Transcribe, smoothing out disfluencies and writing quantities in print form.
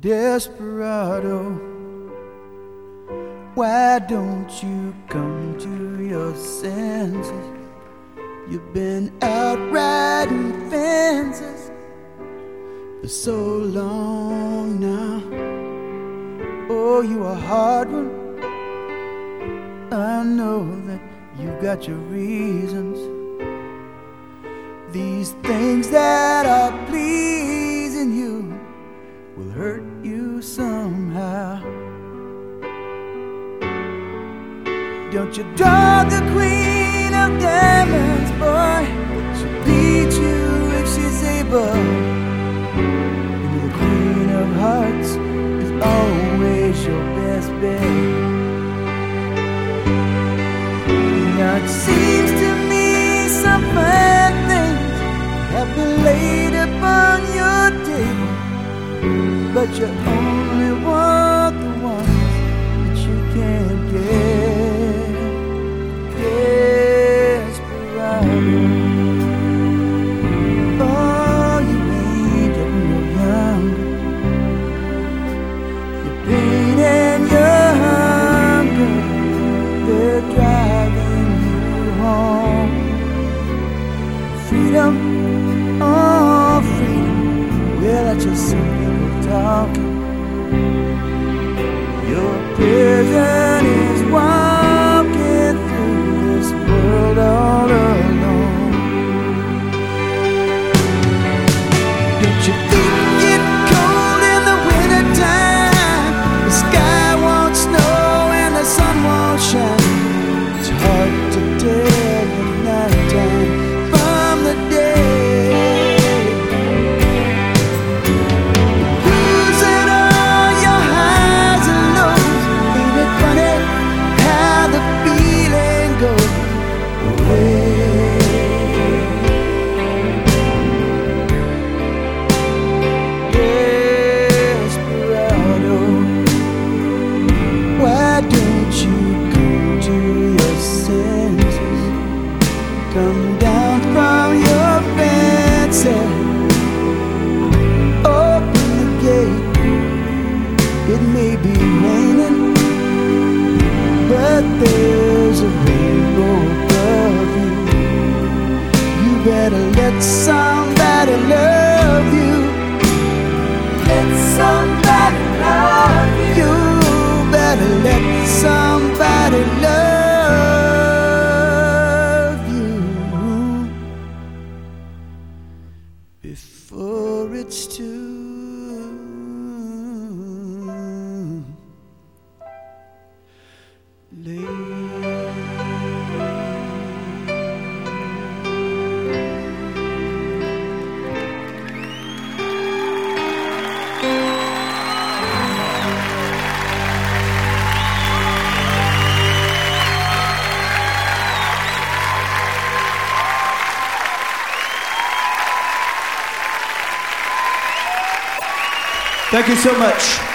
Desperado, why don't you come to your senses? You've been out riding fences for so long now. Oh, you a hard one. I know that you got your reasons. These things that are pleasing you will hurt you somehow. Don't you draw the queen of diamonds, boy. She'll beat you if she's able. And the queen of hearts is always your best bet. Now it seems to me some fine things have been laid upon your table, but you only want the ones that you can't get. Desperado, oh, you ain't getting no younger. Your pain and your hunger, they're driving you home. Freedom, oh freedom, well that's just some people talking. Your prison is walking through this world all alone. Don't you think it's cold in the winter time? The sky won't snow and the sun won't shine. It's hard to tell the night time from the day. Losing all your highs and lows. Ain't it funny how the feeling goes away? Desperado, why don't you come to your senses? Come down from your fence and open the gate. It may be raining, but there's a rainbow above you. You better let somebody love you. Let somebody love you. You better let somebody love you before it's too late. Thank you so much.